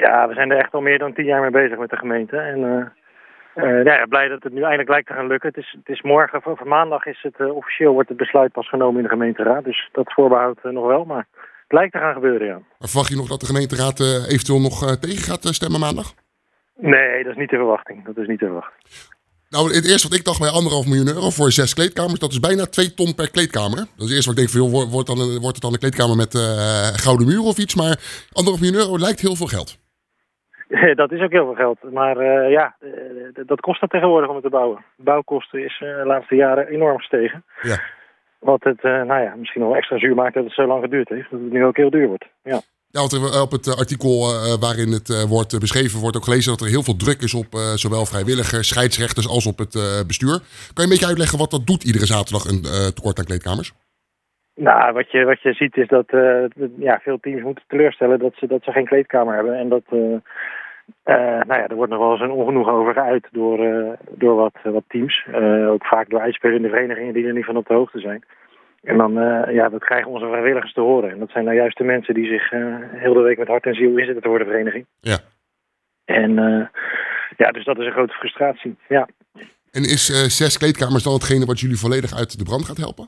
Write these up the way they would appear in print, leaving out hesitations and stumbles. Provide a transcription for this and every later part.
Ja, we zijn er echt al meer dan 10 jaar mee bezig met de gemeente. En ja, blij dat het nu eindelijk lijkt te gaan lukken. Het is morgen, of maandag is het officieel, wordt het besluit pas genomen in de gemeenteraad. Dus dat voorbehoud nog wel, maar het lijkt te gaan gebeuren, ja. Maar verwacht je nog dat de gemeenteraad eventueel nog tegen gaat stemmen maandag? Nee, dat is niet de verwachting. Dat is niet de verwachting. Nou, het eerste wat ik dacht bij 1,5 miljoen euro voor 6 kleedkamers, dat is bijna 2 ton per kleedkamer. Dat is het eerste wat ik denk van, joh, wordt het dan een kleedkamer met gouden muren of iets? Maar 1,5 miljoen euro lijkt heel veel geld. Dat is ook heel veel geld. Maar ja, dat kost het tegenwoordig om het te bouwen. De bouwkosten is de laatste jaren enorm gestegen. Ja. Wat het nou ja, misschien wel extra zuur maakt dat het zo lang geduurd heeft. Dat het nu ook heel duur wordt. Ja. Ja, want op het artikel waarin het wordt beschreven wordt ook gelezen dat er heel veel druk is op zowel vrijwilligers, scheidsrechters als op het bestuur. Kan je een beetje uitleggen wat dat doet iedere zaterdag een tekort aan kleedkamers? Nou, wat je ziet is dat ja, veel teams moeten teleurstellen dat ze geen kleedkamer hebben. En dat nou ja, er wordt nog wel eens een ongenoegen over geuit door wat teams. Ook vaak door uitspelende verenigingen die er niet van op de hoogte zijn. En dan ja, dat krijgen onze vrijwilligers te horen. En dat zijn nou juist de mensen die zich heel de week met hart en ziel inzetten voor de vereniging. Ja. En ja, dus dat is een grote frustratie. Ja. En is 6 kleedkamers dan hetgene wat jullie volledig uit de brand gaat helpen?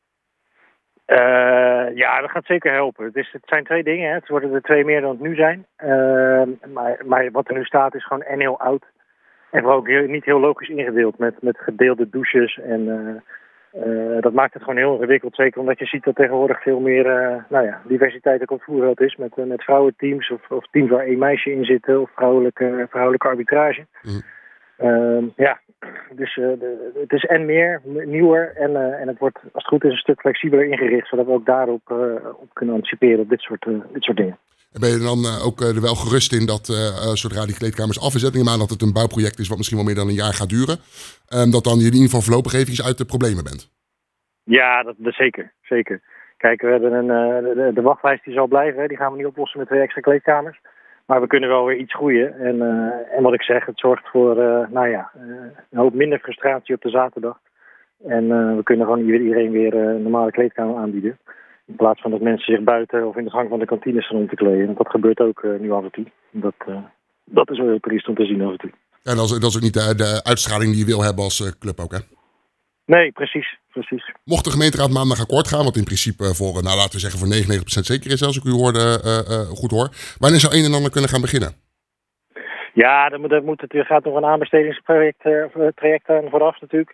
Ja, dat gaat zeker helpen. Het zijn 2 dingen. Hè. Het worden er 2 meer dan het nu zijn. Maar wat er nu staat is gewoon en heel oud. En vooral ook niet heel logisch ingedeeld met gedeelde douches. En dat maakt het gewoon heel ingewikkeld. Zeker omdat je ziet dat tegenwoordig veel meer nou ja, diversiteit ook op het voerveld is. Met vrouwenteams of teams waar 1 meisje in zit. Of vrouwelijke arbitrage. Ja, dus het is en meer, nieuwer en het wordt als het goed is een stuk flexibeler ingericht, zodat we ook daarop op kunnen anticiperen op dit soort dingen. En ben je er dan ook er wel gerust in dat zodra die kleedkamers af is, neem aan dat het een bouwproject is wat misschien wel meer dan een jaar gaat duren, dat dan je in ieder geval voorlopig eventjes uit de problemen bent? Ja, dat zeker. Kijk, we hebben de wachtlijst die zal blijven, hè. Die gaan we niet oplossen met 2 extra kleedkamers. Maar we kunnen wel weer iets groeien. En wat ik zeg, het zorgt voor nou ja, een hoop minder frustratie op de zaterdag. En we kunnen gewoon iedereen weer een normale kleedkamer aanbieden. In plaats van dat mensen zich buiten of in de gang van de kantines gaan om te kleden. Want dat gebeurt ook nu af en toe. Dat is wel heel triest om te zien af en toe. Ja, dat is ook niet de uitstraling die je wil hebben als club ook, hè? Nee, precies. Mocht de gemeenteraad maandag akkoord gaan, wat in principe voor, nou laten we zeggen voor 99% zeker is, als ik u goed hoor. Wanneer zou een en ander kunnen gaan beginnen? Ja, er gaat nog een aanbestedingsproject aan vooraf natuurlijk.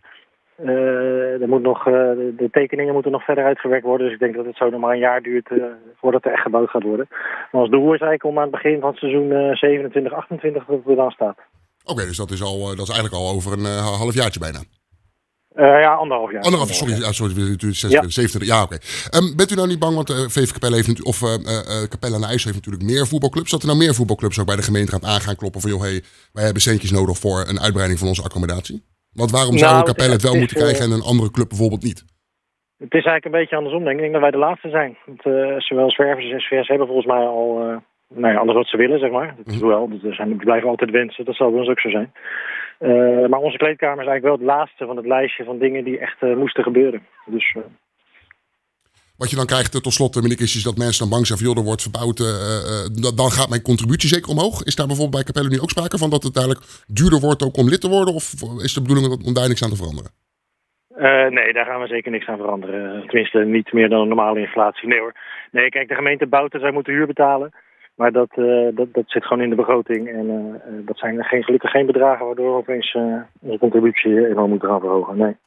De tekeningen moeten nog verder uitgewerkt worden. Dus ik denk dat het zo nog maar een jaar duurt voordat er echt gebouwd gaat worden. Maar ons doel is eigenlijk om aan het begin van het seizoen 27, 28 dat het er dan staat. Oké, dus dat is eigenlijk al over een halfjaartje bijna. Ja, 1,5 jaar. Sorry, 27. Ja, oké. Bent u nou niet bang, want VV Capelle heeft Capelle aan de IJssel heeft natuurlijk meer voetbalclubs. Dat er nou meer voetbalclubs ook bij de gemeenteraad aan gaan kloppen van, joh, hey, wij hebben centjes nodig voor een uitbreiding van onze accommodatie? Want waarom zou Capelle het wel moeten krijgen en een andere club bijvoorbeeld niet? Het is eigenlijk een beetje andersom, denk ik. Ik denk dat wij de laatste zijn. Want, zowel Zwervers als SVS hebben volgens mij al alles wat ze willen, zeg maar. Die blijven altijd wensen, dat zal bij ons ook zo zijn. Maar onze kleedkamer is eigenlijk wel het laatste van het lijstje van dingen die echt moesten gebeuren. Dus, wat je dan krijgt tot slot, meneer Kistjes, dat mensen dan bang zijn van, joh, er wordt verbouwd, dan gaat mijn contributie zeker omhoog. Is daar bijvoorbeeld bij Capelle nu ook sprake van dat het eigenlijk duurder wordt ook om lid te worden? Of is de bedoeling om daar niks aan te veranderen? Nee, daar gaan we zeker niks aan veranderen. Tenminste, niet meer dan een normale inflatie. Nee hoor. Nee, kijk, de gemeente bouwt en zij moeten huur betalen. Maar dat zit gewoon in de begroting. En dat zijn gelukkig geen bedragen waardoor we opeens onze contributie enorm moeten gaan verhogen. Nee.